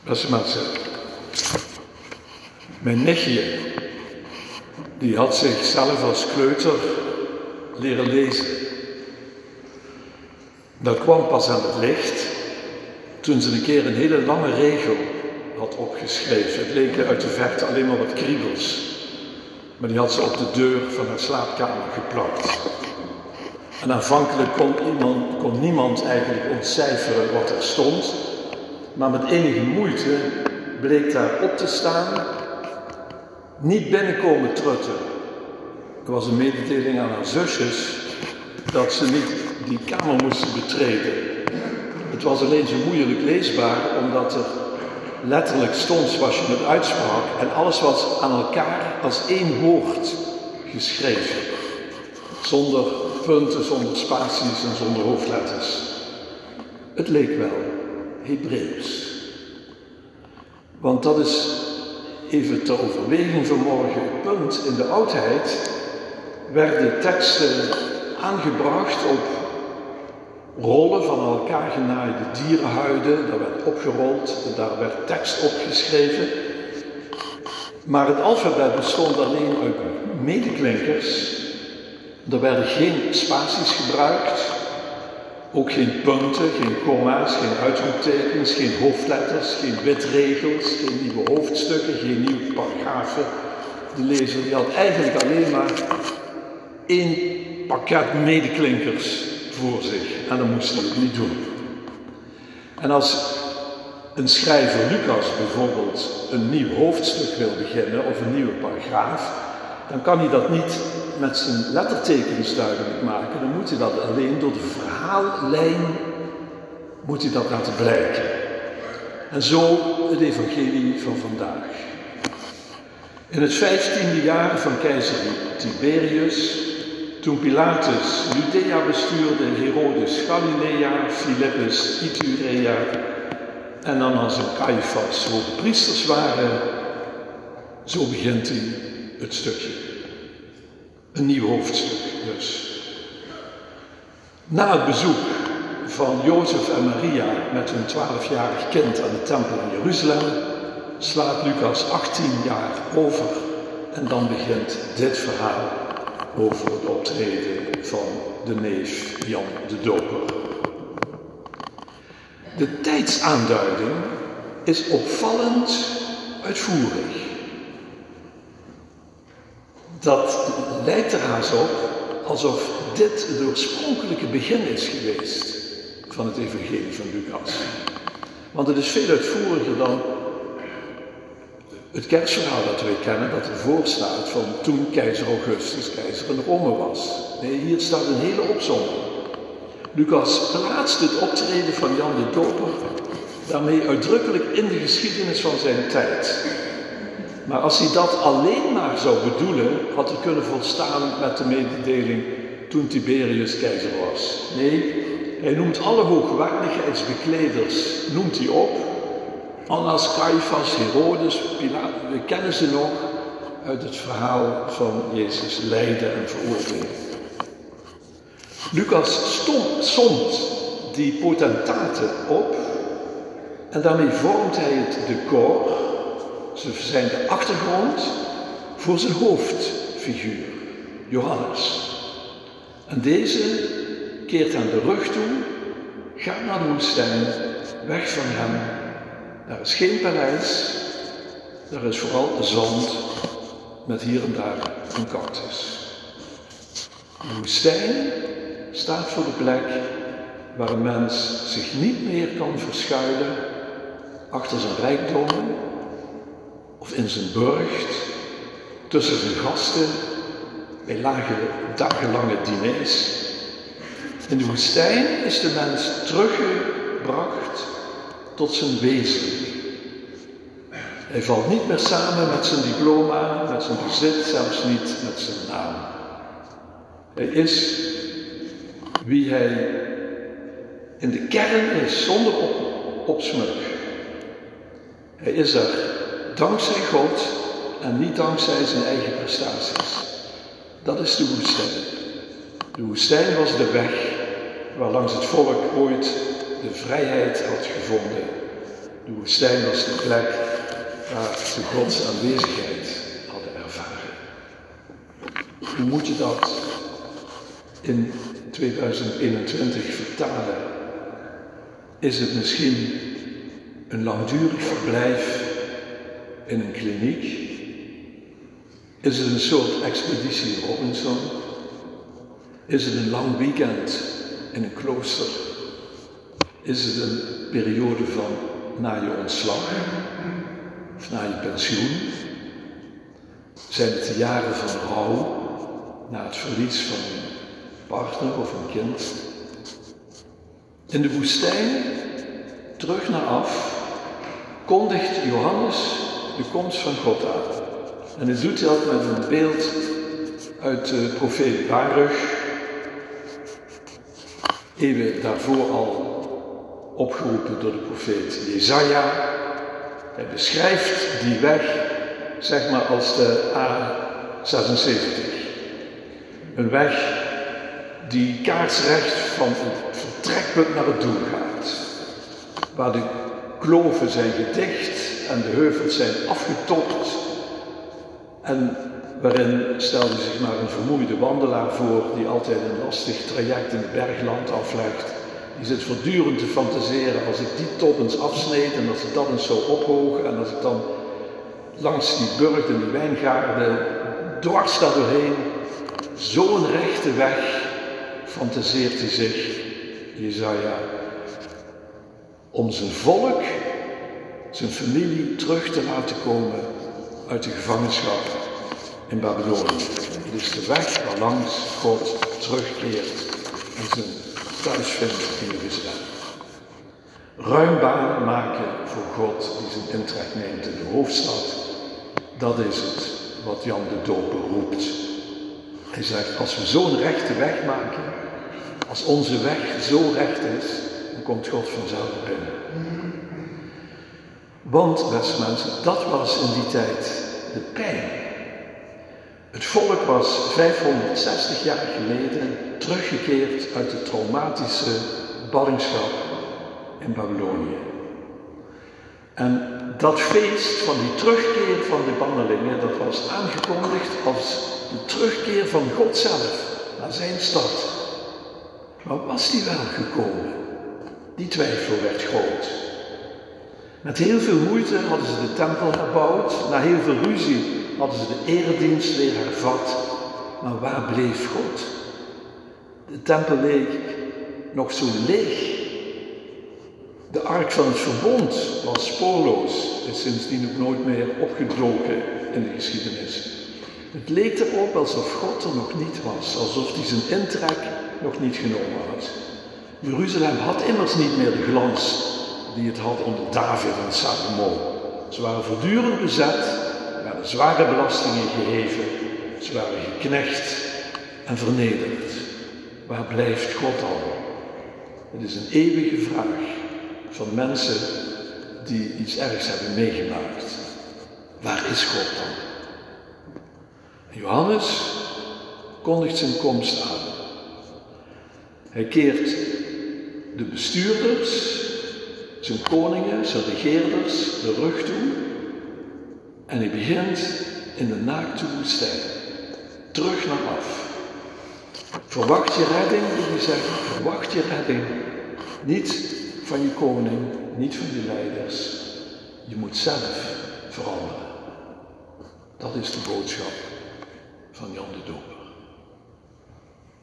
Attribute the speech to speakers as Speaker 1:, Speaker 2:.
Speaker 1: Beste mensen, mijn nichtje, die had zichzelf als kleuter leren lezen. Dat kwam pas aan het licht toen ze een keer een hele lange regel had opgeschreven. Het leek uit de verte alleen maar wat kriebels, maar die had ze op de deur van haar slaapkamer geplakt. En aanvankelijk kon niemand eigenlijk ontcijferen wat er stond, maar met enige moeite bleek daar op te staan: niet binnenkomen trutten. Er was een mededeling aan haar zusjes dat ze niet die kamer moesten betreden. Het was alleen zo moeilijk leesbaar omdat er letterlijk stond zoals je het uitsprak en alles was aan elkaar als één woord geschreven. Zonder punten, zonder spaties en zonder hoofdletters. Het leek wel Hebreeuws. Want dat is even ter overweging vanmorgen het punt. In de oudheid werden teksten aangebracht op rollen van elkaar genaaide dierenhuiden. Daar werd opgerold en daar werd tekst opgeschreven. Maar het alfabet bestond alleen uit medeklinkers. Er werden geen spaties gebruikt, ook geen punten, geen komma's, geen uitroeptekens, geen hoofdletters, geen bidregels, geen nieuwe hoofdstukken, geen nieuwe paragrafen. De lezer die had eigenlijk alleen maar één pakket medeklinkers voor zich en dan moest hij het niet doen. En als een schrijver Lucas bijvoorbeeld een nieuw hoofdstuk wil beginnen of een nieuwe paragraaf, dan kan hij dat niet met zijn lettertekens duidelijk maken. Dan moet hij dat alleen door de verhaallijn moet hij dat laten blijken. En zo het evangelie van vandaag. In het 15e jaar van keizer Tiberius, toen Pilatus Judea bestuurde, Herodes Galilea, Philippus Iturea en dan als een Caiaphas hoge priesters waren, zo begint hij het stukje. Een nieuw hoofdstuk dus. Na het bezoek van Jozef en Maria met hun 12-jarig kind aan de tempel in Jeruzalem slaat Lucas 18 jaar over en dan begint dit verhaal over het optreden van de neef Jan de Doper. De tijdsaanduiding is opvallend uitvoerig. Dat lijkt er haast op alsof dit het oorspronkelijke begin is geweest van het evangelie van Lucas. Want het is veel uitvoeriger dan het kerstverhaal dat wij kennen, dat ervoor staat van toen keizer Augustus keizer in Rome was. Nee, hier staat een hele opsomming. Lucas plaatst het optreden van Jan de Doper daarmee uitdrukkelijk in de geschiedenis van zijn tijd. Maar als hij dat alleen maar zou bedoelen, had hij kunnen volstaan met de mededeling toen Tiberius keizer was. Nee, hij noemt alle hoogwaardigheidsbekleders, noemt hij op. Annas, Caiaphas, Herodes, Pilatus, we kennen ze nog uit het verhaal van Jezus lijden en veroordeling. Lucas somt die potentaten op en daarmee vormt hij het decor. Ze zijn de achtergrond voor zijn hoofdfiguur, Johannes. En deze keert aan de rug toe, gaat naar de woestijn, weg van hem. Daar is geen paleis, daar is vooral zand met hier en daar een cactus. De woestijn staat voor de plek waar een mens zich niet meer kan verschuilen achter zijn rijkdommen of in zijn burcht, tussen zijn gasten, bij lage dagenlange diners. In de woestijn is de mens teruggebracht tot zijn wezen. Hij valt niet meer samen met zijn diploma, met zijn bezit, zelfs niet met zijn naam. Hij is wie hij in de kern is, zonder opsmuk. Hij is er dankzij God en niet dankzij zijn eigen prestaties. Dat is de woestijn. De woestijn was de weg waarlangs het volk ooit de vrijheid had gevonden De woestijn was de plek waar ze Gods aanwezigheid hadden ervaren. Hoe moet je dat in 2021 vertalen? Is het misschien een langdurig verblijf in een kliniek? Is het een soort expeditie Robinson? Is het een lang weekend in een klooster? Is het een periode van na je ontslag of na je pensioen? Zijn het de jaren van rouw na het verlies van een partner of een kind? In de woestijn, terug naar af, kondigt Johannes de komst van God aan. En hij doet dat met een beeld uit de profeet Baruch, eeuwen daarvoor al opgeroepen door de profeet Jesaja. Hij beschrijft die weg, zeg maar als de A76. Een weg die kaarsrecht van het vertrekpunt naar het doel gaat. Waar de kloven zijn gedicht en de heuvels zijn afgetopt. En waarin stelde zich maar een vermoeide wandelaar voor die altijd een lastig traject in het bergland aflegt. Die zit voortdurend te fantaseren, als ik die top eens afsneed en als ik dat eens zo ophoog en als ik dan langs die burcht en die wijngaarden dwars daar doorheen, zo'n rechte weg fantaseert hij zich, Jesaja, om zijn volk, zijn familie terug te laten komen uit de gevangenschap in Babylonië. Het is de weg waarlangs God terugkeert en zijn thuis vindt in Jeruzalem. Ruim baan maken voor God die zijn intrek neemt in de hoofdstad, dat is het wat Jan de Doper roept. Hij zegt, als we zo'n rechte weg maken, als onze weg zo recht is, dan komt God vanzelf binnen. Want, beste mensen, dat was in die tijd de pijn. Het volk was 560 jaar geleden teruggekeerd uit de traumatische ballingschap in Babylonië. En dat feest van die terugkeer van de bannelingen, dat was aangekondigd als de terugkeer van God zelf naar zijn stad. Maar was die wel gekomen? Die twijfel werd groot. Met heel veel moeite hadden ze de tempel herbouwd, na heel veel ruzie hadden ze de eredienst weer hervat. Maar waar bleef God? De tempel leek nog zo leeg. De ark van het verbond was spoorloos, is sindsdien ook nooit meer opgedoken in de geschiedenis. Het leek erop alsof God er nog niet was, alsof hij zijn intrek nog niet genomen had. Jeruzalem had immers niet meer de glans die het had onder David en Salomo. Ze waren voortdurend bezet, er werden zware belastingen geheven, ze waren geknecht en vernederd. Waar blijft God dan? Het is een eeuwige vraag van mensen die iets ergs hebben meegemaakt. Waar is God dan? En Johannes kondigt zijn komst aan. Hij keert de bestuurders, zijn koningen, zijn regeerders de rug toe en hij begint in de naakte woestijn, terug naar af. Verwacht je redding, wil hij zeggen, verwacht je redding niet van je koning, niet van je leiders. Je moet zelf veranderen. Dat is de boodschap van Jan de Doper.